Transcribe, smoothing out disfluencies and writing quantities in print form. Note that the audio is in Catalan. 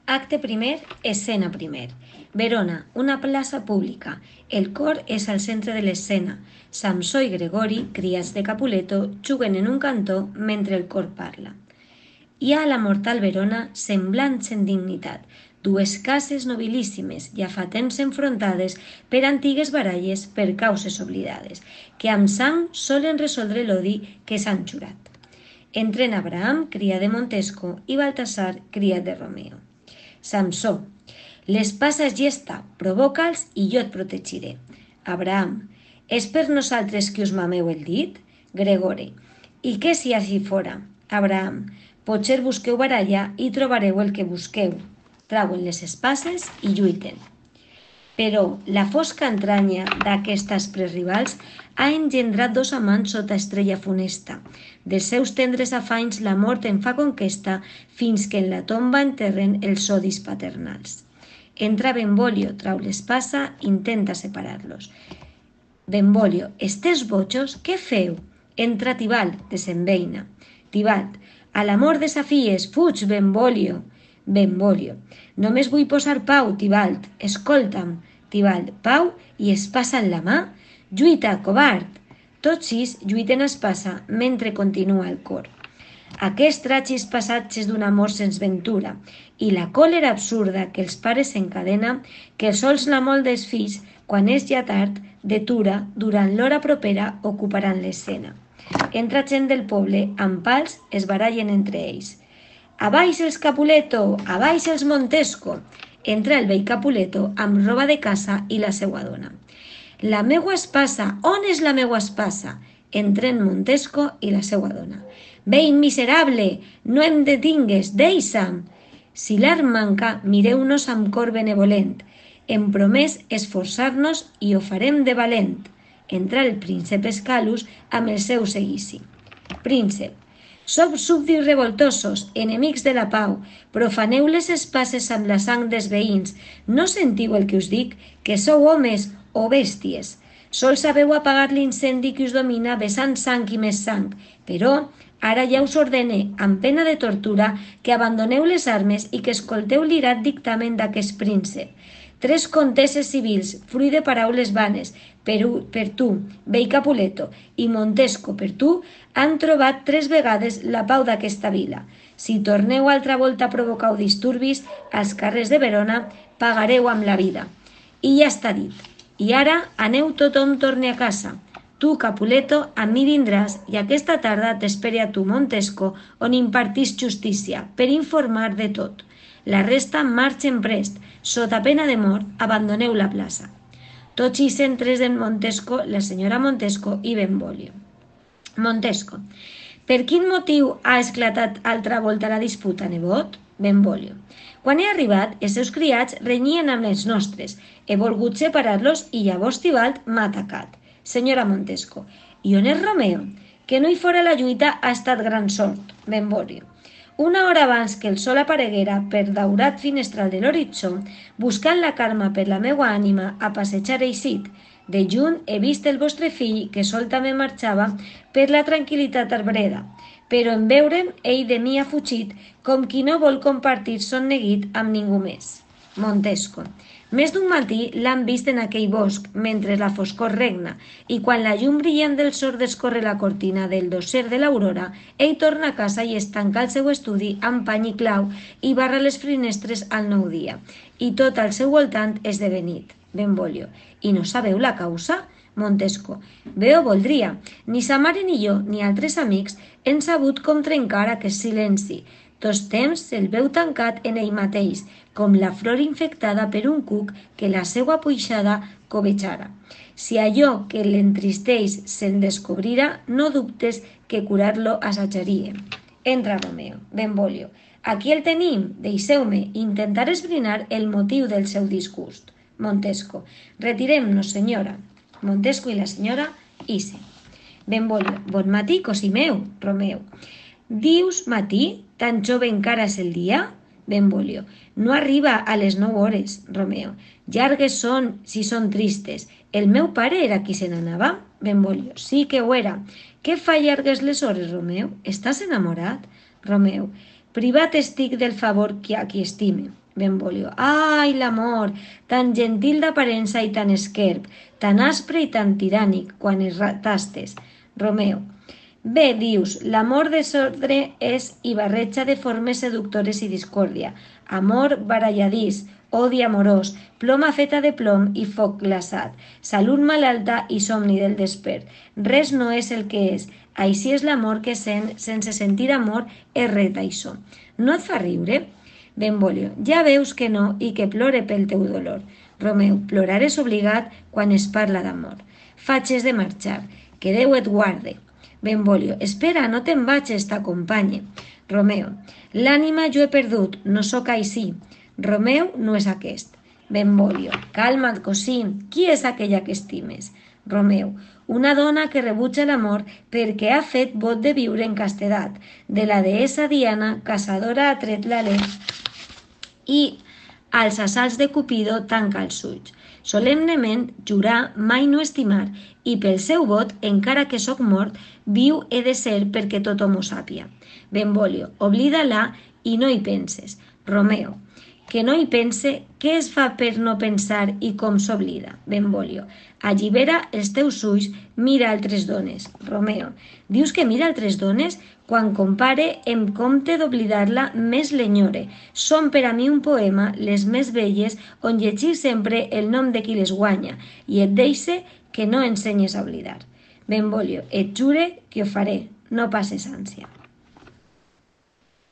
Acte primer, escena primer. Verona, una plaça pública. El cor és al centre de l'escena. Samsó i Gregori, criats de Capuleto, juguen en un cantó mentre el cor parla. Hi ha a la mortal Verona semblants en dignitat, dues cases nobilíssimes, ja fa temps enfrontades per antigues baralles per causes oblidades, que amb sang solen resoldre l'odi que s'han jurat. Entren Abraham, criat de Montesco, i Baltasar, criat de Romeo. Samsó, l'espasa és llesta, provoca'ls i jo et protegiré. Abraham, és per nosaltres que us mameu el dit? Gregori, i què si així fora? Abraham, potser busqueu baralla i trobareu el que busqueu. Trauen les espases i lluiten. Però la fosca entranya d'aquests aspres rivals ha engendrat dos amants sota estrella funesta. Dels seus tendres afanys la mort en fa conquesta fins que en la tomba enterren els odis paternals. Entra Benvolio, trau l'espasa, intenta separar-los. Benvolio, estes bojos, què feu? Entra Tibalt, desenveina. Tibalt, a l'amor desafies, fuig, Benvolio. Benvolio, només vull posar pau, Tibalt, escolta'm. Tibalt, pau i espasa en la mà? Lluita, covard! Tots sis lluiten a espasa mentre continua el cor. Aquests tràgics passatges d'un amor sense ventura i la còlera absurda que els pares encadena, que sols l'amor dels fills, quan és ja tard, detura, durant l'hora propera ocuparan l'escena. Entra gent del poble, amb pals es barallen entre ells. Abaix els Capuleto, abaix els Montesco. Entra el vell Capuleto amb roba de casa i la seua dona. La meua espasa, on és la meua espasa? Entren Montesco i la seua dona. Vell miserable, no em detingues, deixa'm. Si l'art manca, mireu-nos amb cor benevolent. Hem promès esforçar-nos i ho farem de valent. Entra el príncep Escalus amb el seu seguici. Príncep, sou súbdits revoltosos, enemics de la pau, profaneu les espases amb la sang dels veïns. No sentiu el que us dic, que sou homes o bèsties. Sols sabeu apagar l'incendi que us domina vessant sang i més sang, però ara ja us ordene, amb pena de tortura, que abandoneu les armes i que escolteu l'irat dictamen d'aquest príncep. 3 conteses civils, fruit de paraules vanes, per tu, vell Capuleto, i Montesco, per tu, han trobat 3 vegades la pau d'aquesta vila. Si torneu altra volta a provocar disturbis als carrers de Verona, pagareu amb la vida. I ja està dit. I ara aneu tothom torni a casa. Tu, Capuleto, amb mi vindràs i aquesta tarda t'espere a tu, Montesco, on impartís justícia, per informar de tot. La resta marxen prest, sota pena de mort, abandoneu la plaça. Tots hi centres en Montesco, la senyora Montesco i Benvolio. Montesco, per quin motiu ha esclatat altra volta la disputa, nebot? Benvolio. Quan he arribat, els seus criats renyien amb els nostres. He volgut separar-los i llavors Tibalt m'ha atacat. Senyora Montesco, i on és Romeo? Que no hi fora la lluita ha estat gran sort. Benvolio. Una hora abans que el sol apareguera per daurat finestral de l'horitzó, buscant la calma per la meua ànima a passejar eixit, de junt he vist el vostre fill que sol també marxava per la tranquil·litat arbreda, però en veure'm ell de mi ha fugit com qui no vol compartir son neguit amb ningú més. Montesco. Més d'un matí l'han vist en aquell bosc, mentre la foscor regna, i quan la llum brillant del sol descorre la cortina del dosser de l'aurora, ell torna a casa i es tanca al seu estudi amb pany i clau i barra les finestres al nou dia, i tot al seu voltant és de nit. Benvolio. I no sabeu la causa? Montesco. Bé ho voldria. Ni sa mare ni jo, ni altres amics, hem sabut com trencar aquest silenci. Tots temps el veu tancat en ell mateix, com la flor infectada per un cuc que la seua puixada covejara. Si allò que l'entristeix se'n descobrira, no dubtes que curar-lo assajaríem. Entra Romeo. Benvolio. Aquí el tenim, deixeu-me intentar esbrinar el motiu del seu disgust. Montesco. Retirem-nos, senyora. Montesco i la senyora ixen. Benvolio. Bon matí, cosí meu. Romeo. Dius matí? Tan jove encara és el dia? Benvolio. No arriba a les 9 hores. Romeo. Llargues són, si són tristes. El meu pare era qui se n'anava? Benvolio. Sí que ho era. Què fa llargues les hores, Romeo? Estàs enamorat? Romeo. Privat estic del favor que a qui estime. Benvolio. Ai, l'amor, tan gentil d'aparença i tan esquerp, tan aspre i tan tirànic, quan es tastes. Romeo. Bé, dius, l'amor desordre és i barreja de formes seductores i discòrdia, amor baralladís, odi amorós, ploma feta de plom i foc glaçat, salut malalta i somni del despert. Res no és el que és, així és l'amor que sent, sense sentir amor és res d'això. No et fa riure? Benvolio, ja veus que no i que plore pel teu dolor. Romeu, plorar és obligat quan es parla d'amor. Fatxes de marxar, que Déu et guarde. Benvolio, espera, no te'n vagis, t'acompanye. Romeo, l'ànima jo he perdut, no sóc així. Romeu no és aquest. Benvolio, calma't, cosí, qui és aquella que estimes? Romeu, una dona que rebutja l'amor perquè ha fet vot de viure en castedat. De la deessa Diana, caçadora ha tret l'alè i als assalts de Cupido tanca els ulls. Solemnement jurar mai no estimar i pel seu vot, encara que sóc mort, viu he de ser perquè tothom ho sàpia. Benvolio, oblida-la i no hi penses. Romeo, que no hi pense, què es fa per no pensar i com s'oblida? Benvolio, allibera els teus ulls, mira altres dones. Romeo, dius que mira altres dones? Quan compare, en compte d'oblidar-la, més l'enyore. Són per a mi un poema, les més belles, on llegir sempre el nom de qui les guanya, i et deixe que no ensenyes a oblidar. Benvolio, et jure que ho faré, no passes ànsia.